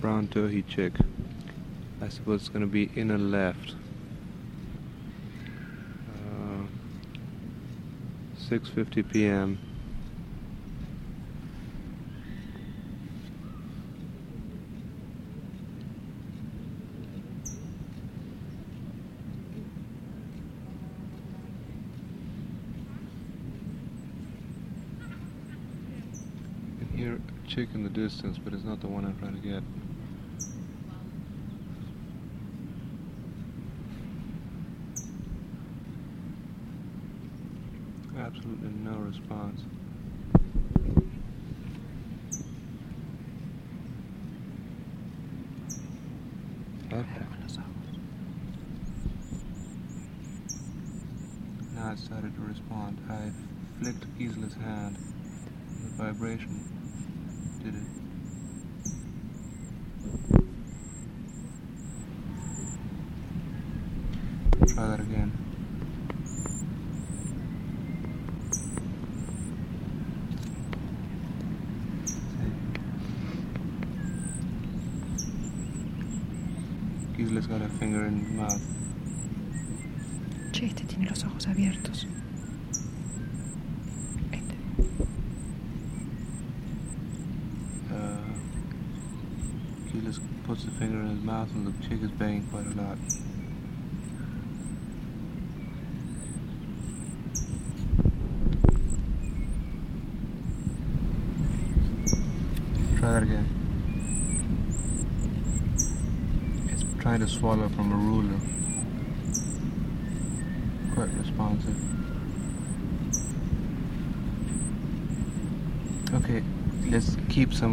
brown Turkey chick. I suppose it's going to be inner left. 6:50 p.m. I can hear a chick in the distance, but it's not the one I'm trying to get. Absolutely no response. Now it started to respond. I flicked Gisla's hand. The vibration did it. Try that again. Gisla's got her finger in his mouth. Che, este tiene los ojos abiertos. Este. Gilas puts the finger in his mouth and the chick is banging quite a lot. Try that again. It's trying to swallow from a ruler. Quite responsive. Okay, let's keep some